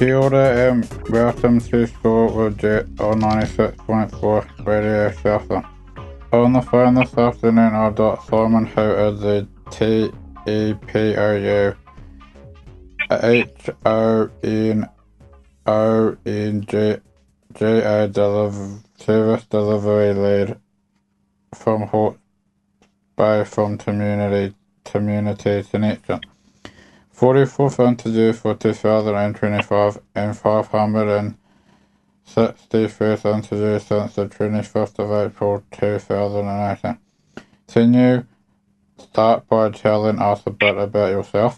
Kia ora and welcome to Sport with Jet on 96.4 Radio Southland. On the phone this afternoon I've got Simon, who is the TEPOU HONONGA Service Delivery Lead from Hawke's Bay from Community Connection. 44th interview for 2025 and 561st interview since the 21st of April 2018. Can you start by telling us a bit about yourself?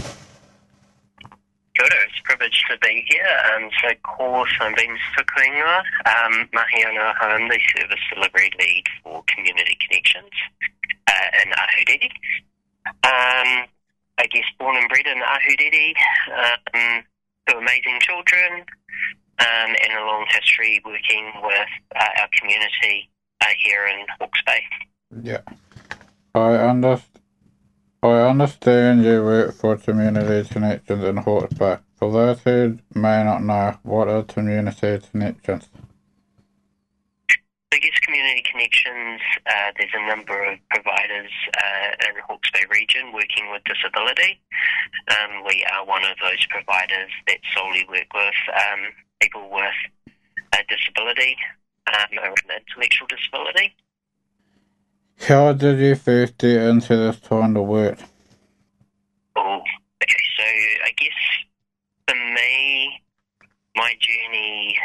Good, it's a privilege to be here. So, of course, I'm Ben Sukuinga, Mahi Ana Home, the Service Delivery Lead for Community Connections in Ahuriri. I guess born and bred in Ahuriri, two amazing children, and a long history working with our community here in Hawke's Bay. Yeah. I understand you work for Community Connections in Hawke's Bay. For those who may not know, what are Community Connections? I guess Community Connections, there's a number of providers in the Hawke's Bay region working with disability. We are one of those providers that solely work with people with a disability, or an intellectual disability. How did you first get into this kind of work? Oh, okay, so I guess for me, my journey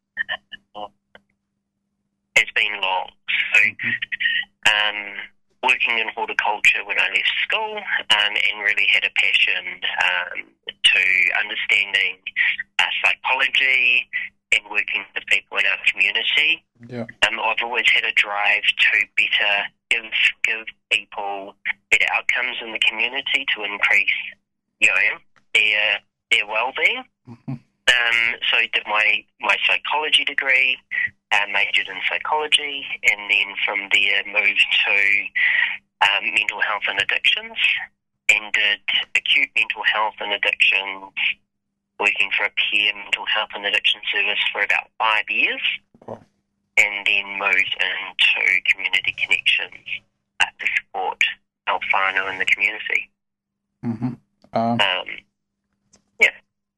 has been long. So, working in horticulture when I left school, and really had a passion to understanding psychology and working with people in our community. Yeah. I've always had a drive to better give people better outcomes in the community to increase, their well-being. Mm-hmm. So I did my psychology degree, majored in psychology, and then from there moved to mental health and addictions, and did acute mental health and addictions, working for a peer mental health and addiction service for about 5 years, and then moved into Community Connections to support our whānau in the community. Mm-hmm. Yeah.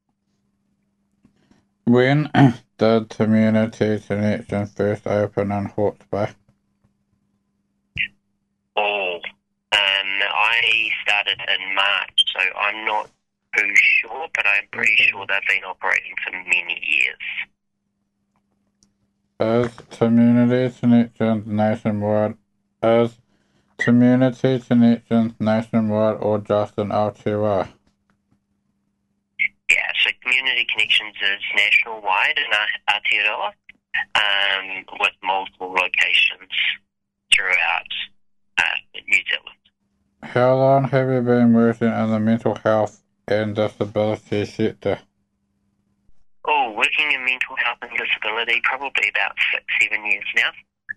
When did Community Connections first open in Hawke's Bay? I started in March, so I'm not too sure, but I'm pretty sure they've been operating for many years. Is Community Connections nationwide? Or just in Aotearoa? Yeah, so Community Connections is nationwide in Aotearoa, with multiple locations throughout New Zealand. How long have you been working in the mental health and disability sector? Working in mental health and disability probably about 6-7 years now.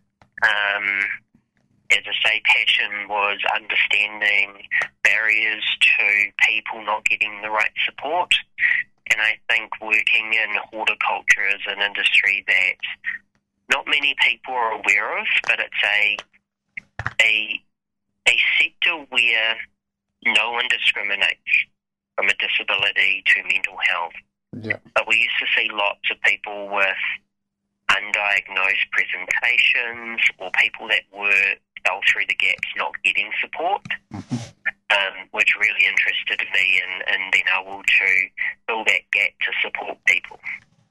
As I say, passion was understanding barriers to people not getting the right support. And I think working in horticulture is an industry that not many people are aware of, but it's a sector where no one discriminates from a disability to mental health. Yeah. But we used to see lots of people with undiagnosed presentations or people that fell through the gaps not getting support, which really interested me in being able to fill that gap to support people.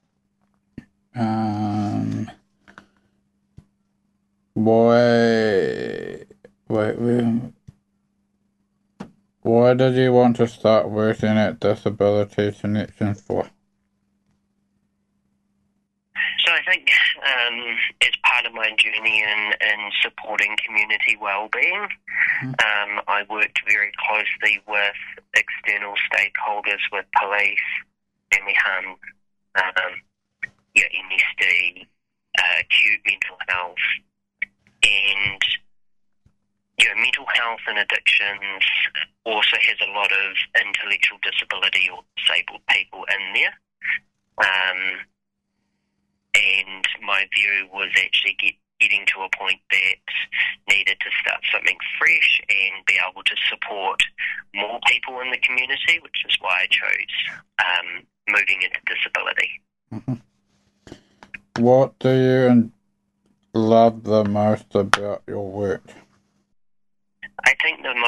Why did you want to start working at Disability Connections for? So I think as part of my journey in supporting community wellbeing, I worked very closely with external stakeholders, with police, family harm, MSD, acute mental health, and mental health and addictions also has a lot of intellectual disability or disabled people in there. And my view was actually getting to a point that needed to start something fresh and be able to support more people in the community, which is why I chose moving into disability. Mm-hmm. What do you love the most about your work? I think the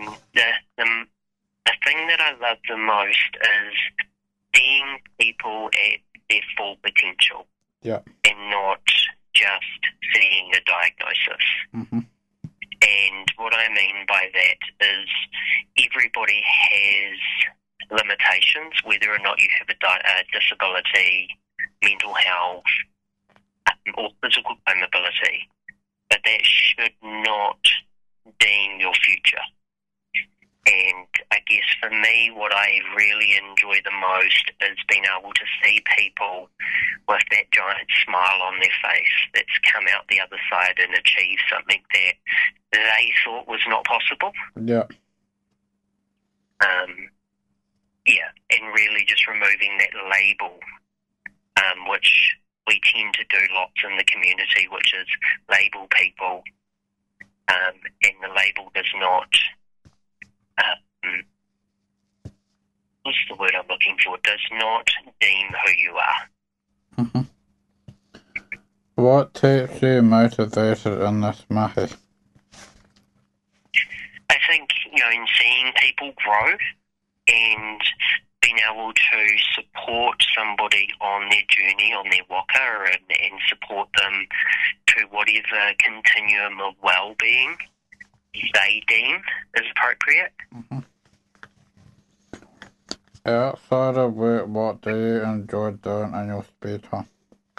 thing that I love the most is seeing people at their full potential. Yeah. And not just seeing a diagnosis. Mm-hmm. And what I mean by that is everybody has limitations, whether or not you have a disability, mental health, or physical mobility. But that should not deem your future. And I guess for me, what I really enjoy the most is being able to see people with that giant smile on their face that's come out the other side and achieved something that they thought was not possible. Yeah. And really just removing that label, which we tend to do lots in the community, which is label people, and the label does not... what's the word I'm looking for? Does not deem who you are. Mm-hmm. What keeps you motivated in this mahi? I think, in seeing people grow and being able to support somebody on their journey, on their waka, and support them to whatever continuum of well-being they deem is appropriate. Mm-hmm. Outside of work, what do you enjoy doing in your spare time?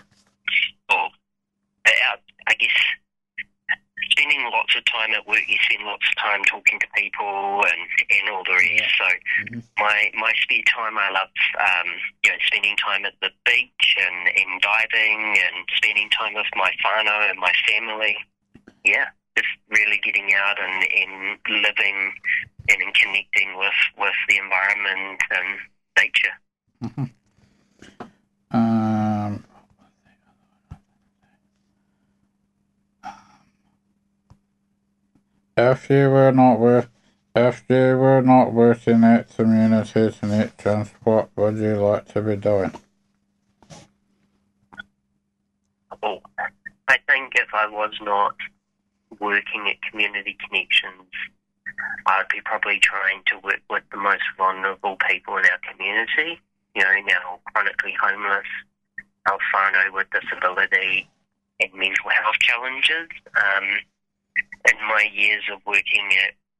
I guess spending lots of time at work, you spend lots of time talking to people and all the rest. Yeah. So my spare time, I love spending time at the beach and diving and spending time with my whānau and my family. Yeah, just really getting out and living and connecting with the environment and nature. Mm-hmm. If you were not working at community connections, what would you like to be doing? Well, I think if I was not working at community connections, I'd be probably trying to work with the most vulnerable people in our community, now chronically homeless, our whānau with disability and mental health challenges. In my years of working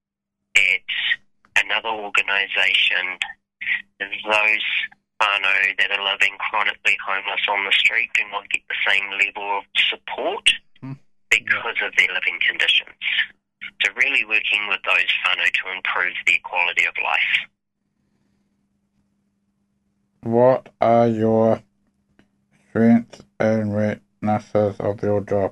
at another organisation, those whānau that are living chronically homeless on the street do not get the same level of support because of their living conditions. So really working with those whānau to improve their quality of life. What are your strengths and weaknesses of your job?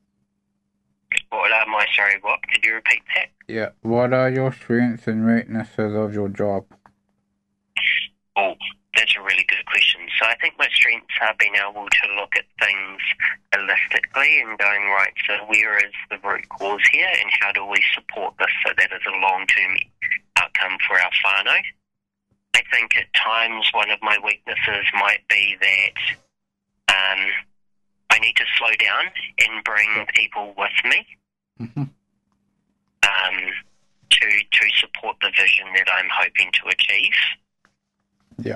What? Could you repeat that? Yeah. What are your strengths and weaknesses of your job? Oh, that's a really good question. So I think my strengths are being able to look at things holistically and going, right, so where is the root cause here and how do we support this so that is a long-term outcome for our whānau? I think at times one of my weaknesses might be that I need to slow down and bring people with me to support the vision that I'm hoping to achieve. Yeah.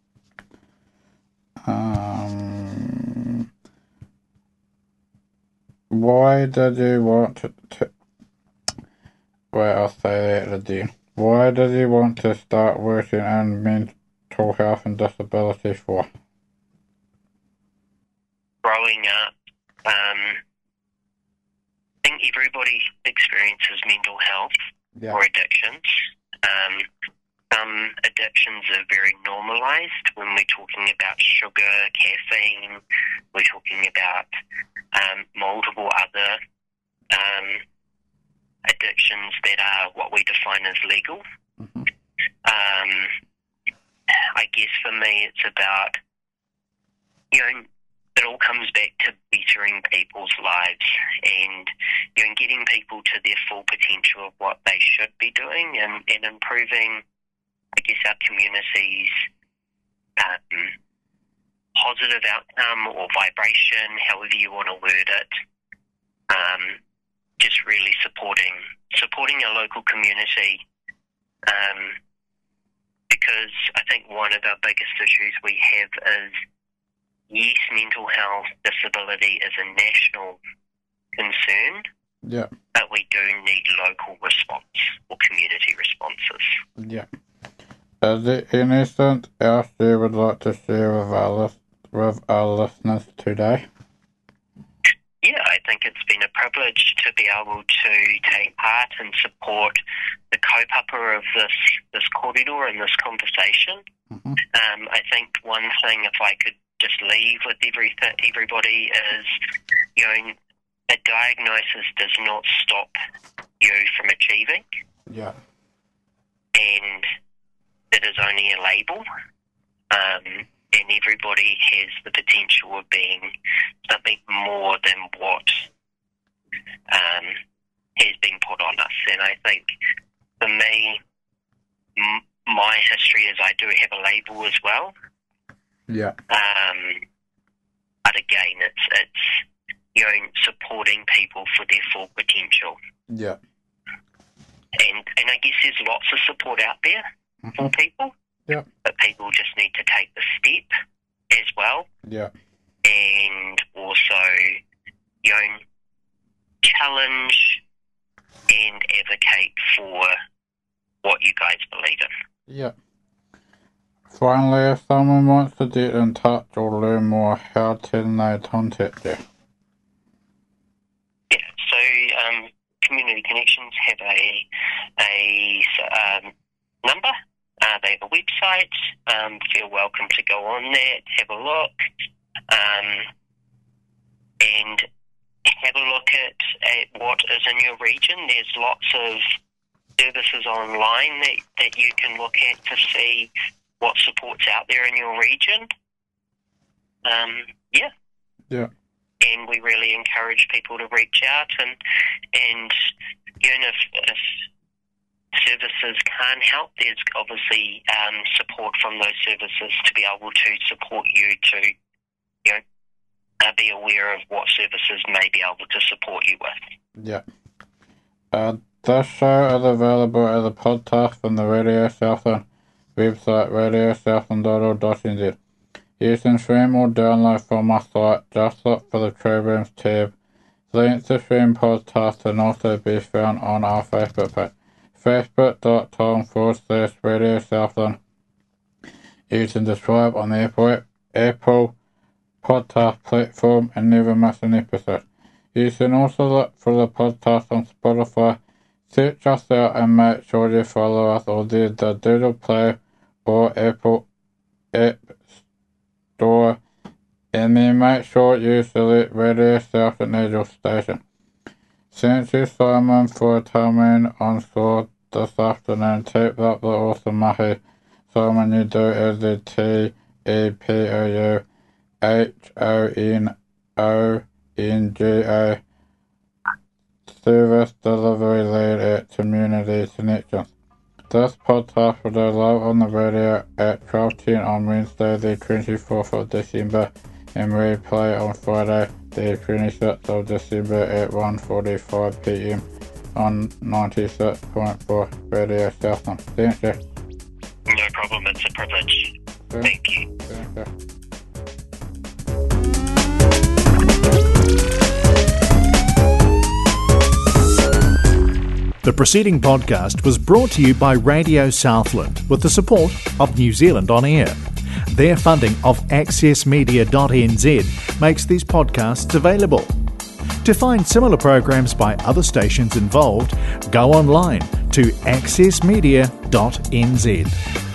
Why did you want to well, I'll say that again. Why did you want to start working in mental health and disability for? Growing up, I think everybody experiences mental health or addictions. Some addictions are very normalized when we're talking about sugar, caffeine, we're talking about multiple other addictions that are what we define as legal. I guess for me it's about it all comes back to bettering people's lives and getting people to their full potential of what they should be doing and improving, I guess, our community's positive outcome or vibration, however you want to word it. Just really supporting our local community, because I think one of our biggest issues we have is, yes, mental health disability is a national concern, Yeah. but we do need local response or community responses. Yeah. Is there anything else you would like to share with our listeners today? Yeah, I think it's been a privilege to be able to take part and support the kaupapa of this corridor and this conversation. Mm-hmm. I think one thing, if I could just leave with everybody, is, a diagnosis does not stop you from achieving. Yeah. And it is only a label. And everybody has the potential of being something more than what has been put on us. And I think, for me, my history is I do have a label as well. Yeah. But again, it's supporting people for their full potential. Yeah. And I guess there's lots of support out there for people. Yeah. But people just need to take the step as well. Yeah. And also, challenge and advocate for what you guys believe in. Yeah. Finally, if someone wants to get in touch or learn more, how can they contact you? Yeah, so Community Connections have a number. They have a website. Feel welcome to go on that, have a look, and have a look at what is in your region. There's lots of services online that you can look at to see what support's out there in your region. Yeah. Yeah. And we really encourage people to reach out and if services can't help, there's obviously support from those services to be able to support you to be aware of what services may be able to support you with. Yeah. This show is available as a podcast from the Radio Southland website, radiosouthland.org.nz. You can stream or download from our site. Just look for the Programs tab. Links to stream podcasts can also be found on our Facebook page, facebook.com/Radio Southland. You can subscribe on the Apple podcast platform and never miss an episode. You can also look for the podcast on Spotify. Search us out and make sure you follow us or the Google Play or Apple App Store, and then make sure you select Radio Southland as your station. Thank you, Simon, for coming on shore this afternoon. Keep up the awesome mahi. Simon, you do as the TEPOUHONONGA Service Delivery Lead at Community Connections. This podcast will go live on the radio at 12:10 on Wednesday the 24th of December and replay on Friday the 26th of December at 1:45 p.m. on 96.4 Radio Southland. Thank you. No problem, it's a privilege. Thank you. Thank you. The preceding podcast was brought to you by Radio Southland with the support of New Zealand On Air. Their funding of accessmedia.nz makes these podcasts available. To find similar programs by other stations involved, go online to accessmedia.nz.